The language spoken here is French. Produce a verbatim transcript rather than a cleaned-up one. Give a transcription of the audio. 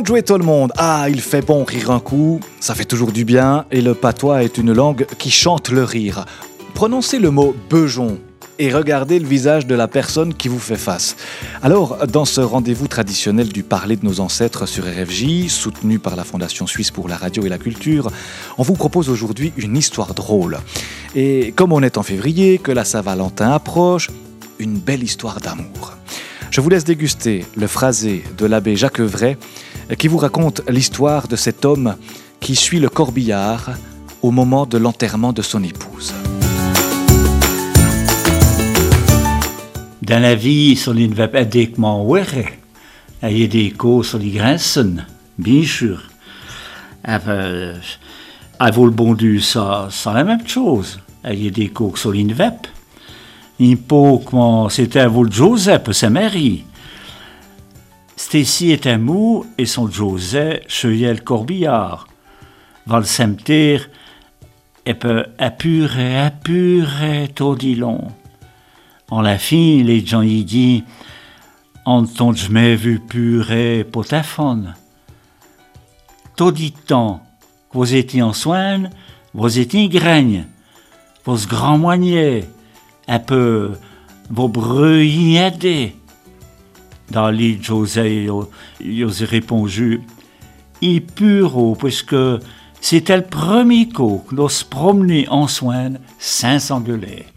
Bonjour tout le monde. Ah, il fait bon rire un coup, ça fait toujours du bien, et le patois est une langue qui chante le rire. Prononcez le mot « bejon » et regardez le visage de la personne qui vous fait face. Alors, dans ce rendez-vous traditionnel du parler de nos ancêtres sur R F J, soutenu par la Fondation Suisse pour la radio et la culture, on vous propose aujourd'hui une histoire drôle. Et comme on est en février, que la Saint-Valentin approche, une belle histoire d'amour. Je vous laisse déguster le phrasé de l'abbé Jacques Evray qui vous raconte l'histoire de cet homme qui suit le corbillard au moment de l'enterrement de son épouse. Dans la vie, zullen we adekman weggen. En je deco sur les grenzen, bien sûr. Aber, à vol bon Dieu, ça, c'est la même chose. En je deco sur les web. In Pokemon, c'était un vol Joseph, sa Marie. Stacy est un mou et son Joseph, cheuillait le corbillard. Val semter, et peut apurer, apurer, tout dit long. En la fin, les gens y disent, en ton jamais vu purer potafone. Tout dit temps, que vous étiez en soin, vous étiez graine, vos grands moignets, un peu vos breuillades. Dans l'île José, ils ont répondu, il puro, puisque c'était le premier coup que nous se promenait en soin sans s'engueuler.